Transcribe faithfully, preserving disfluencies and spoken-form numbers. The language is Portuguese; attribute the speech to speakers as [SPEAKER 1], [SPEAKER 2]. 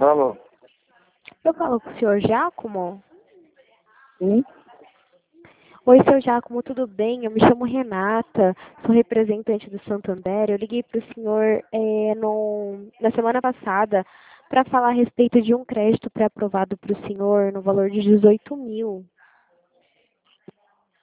[SPEAKER 1] Alô?
[SPEAKER 2] Eu falo com o senhor Giacomo?
[SPEAKER 1] Sim?
[SPEAKER 2] Oi, senhor Giacomo, tudo bem? Eu me chamo Renata, sou representante do Santander. Eu liguei para o senhor é, no, na semana passada para falar a respeito de um crédito pré-aprovado para o senhor no valor de dezoito mil.